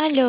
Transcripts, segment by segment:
Aló,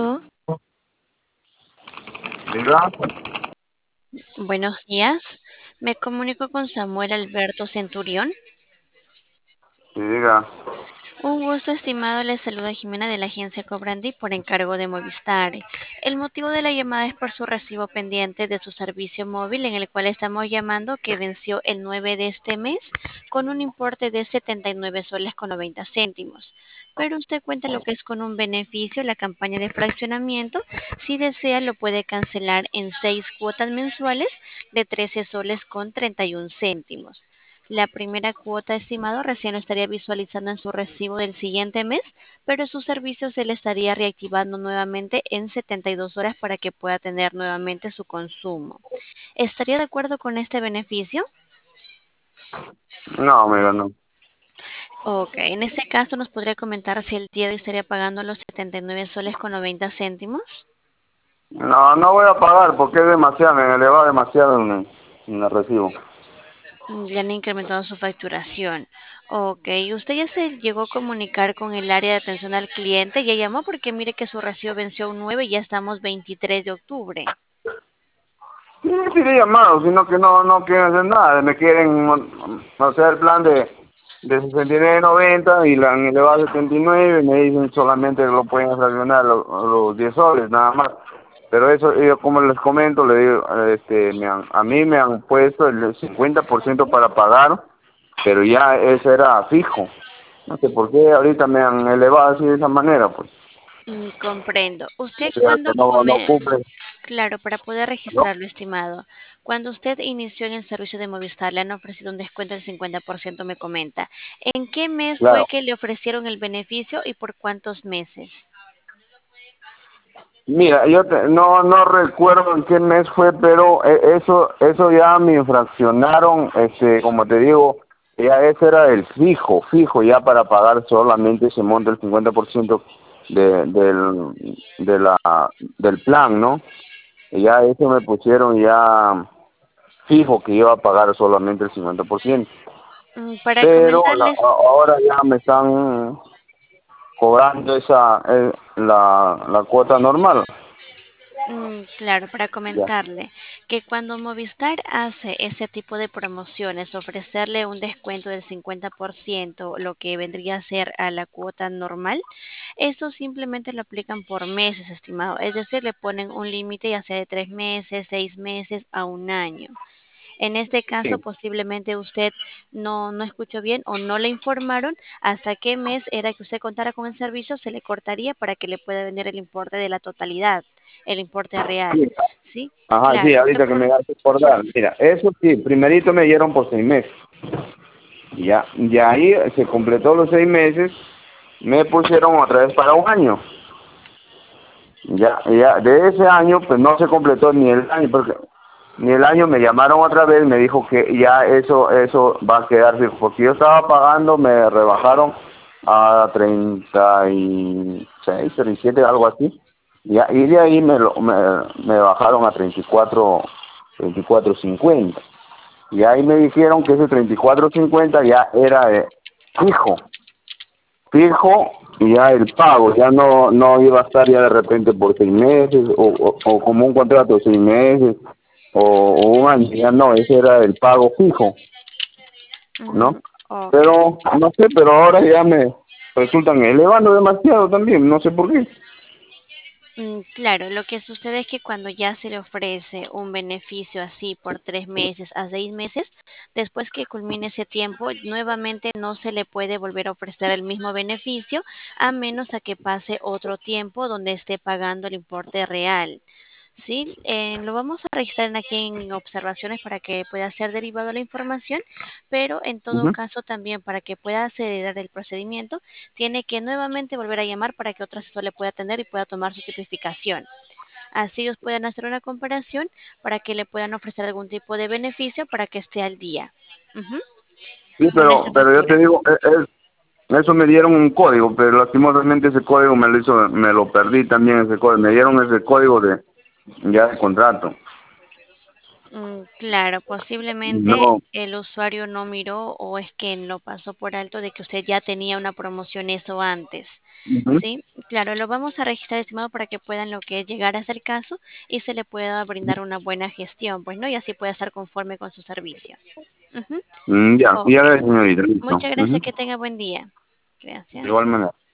Diga, buenos días. Me comunico con Samuel Alberto Centurión. sí, diga. Un gusto, estimado. Le saluda Jimena de la agencia Cobrandi por encargo de Movistar. El motivo de la llamada es por su recibo pendiente de su servicio móvil, en el cual estamos llamando, que venció el 9 de este mes con un importe de 79 soles con 90 céntimos. Pero usted cuenta lo que es con un beneficio, la campaña de fraccionamiento. Si desea, lo puede cancelar en 6 cuotas mensuales de 13 soles con 31 céntimos. La primera cuota, estimado, recién lo estaría visualizando en su recibo del siguiente mes, pero su servicio se le estaría reactivando nuevamente en 72 horas para que pueda tener nuevamente su consumo. ¿Estaría de acuerdo con este beneficio? No, amiga, no. Ok, en este caso nos podría comentar si el día de hoy estaría pagando los 79 soles con 90 céntimos. No, no voy a pagar porque es demasiado, me eleva demasiado en el recibo. Ya han incrementado su facturación. Ok, usted ya se llegó a comunicar con el área de atención al cliente, ya llamó porque mire que su recibo venció un 9 y ya estamos 23 de octubre. Sí, sí le he llamado, sino que no quieren hacer nada. Me quieren hacer el plan de 69.90 y la han elevado a 79 y me dicen solamente que lo pueden fraccionar los 10 soles, nada más. Pero eso, yo como les comento, le digo, a mí me han puesto el 50% para pagar, pero ya ese era fijo. No sé por qué ahorita me han elevado así de esa manera, pues. Comprendo. O Usted sea, cuando que no come, cumple, claro, para poder ¿no? registrarlo, estimado, cuando usted inició en el servicio de Movistar, le han ofrecido un descuento del 50%, me comenta. ¿En qué mes fue Claro. que le ofrecieron el beneficio y por cuántos meses? Mira, no recuerdo en qué mes fue, pero eso ya me infraccionaron, como te digo, ya ese era el fijo ya para pagar solamente ese monto, el 50% de del plan, ¿no? Y ya eso me pusieron ya fijo que iba a pagar solamente el 50%. Para Pero comentarles. ahora ya me están cobrando la cuota normal. Claro, para Ya. comentarle que cuando Movistar hace ese tipo de promociones, ofrecerle un descuento del 50%, lo que vendría a ser a la cuota normal, eso simplemente lo aplican por meses, estimado. Es decir, le ponen un límite ya sea de 3 meses, 6 meses a un año. En este caso, Sí. posiblemente usted no escuchó bien o no le informaron hasta qué mes era que usted contara con el servicio, se le cortaría para que le pueda vender el importe de la totalidad, el importe real. Sí. ¿Sí? Ajá, sí, Claro, usted ahorita que me hace acordar. Mira, eso sí, primerito me dieron por 6 meses. Ya ahí se completó los 6 meses, me pusieron otra vez para un año. Ya, de ese año, pues no se completó ni el año, porque ni el año me llamaron otra vez, me dijo que ya eso va a quedar fijo, porque yo estaba pagando, me rebajaron a 36, 37, algo así. Y de ahí me bajaron a 34, 34.50. Y ahí me dijeron que ese 34.50 ya era fijo, fijo, y ya el pago, ya no iba a estar ya de repente por 6 meses o como un contrato de 6 meses o un año, ya no, ese era el pago fijo, mm, ¿no? ok. Pero, no sé, pero ahora ya me resultan elevando demasiado también, no sé por qué. Claro, lo que sucede es que cuando ya se le ofrece un beneficio así por 3 meses a 6 meses, después que culmine ese tiempo, nuevamente no se le puede volver a ofrecer el mismo beneficio a menos a que pase otro tiempo donde esté pagando el importe real. Sí, lo vamos a registrar aquí en observaciones para que pueda ser derivado la información, pero en todo Ujú. caso también para que pueda acelerar el procedimiento, tiene que nuevamente volver a llamar para que otro asesor le pueda atender y pueda tomar su tipificación. Así ellos puedan hacer una comparación para que le puedan ofrecer algún tipo de beneficio para que esté al día. Ujú. Sí, En ese pero yo te sentido. digo, eso me dieron un código, pero lastimosamente ese código me lo perdí también ese código, me dieron ese código ya de contrato. Claro, posiblemente No, el usuario no miró o es que lo pasó por alto de que usted ya tenía una promoción eso antes. Ujú. Sí, claro, lo vamos a registrar, estimado, para que puedan lo que es llegar hasta el caso y se le pueda brindar una buena gestión, pues, ¿no? Y así pueda estar conforme con su servicio. Ujú. Ya, Ok, ya ves, señorita, listo. muchas gracias, Ujú. que tenga buen día. De Gracias. igual manera.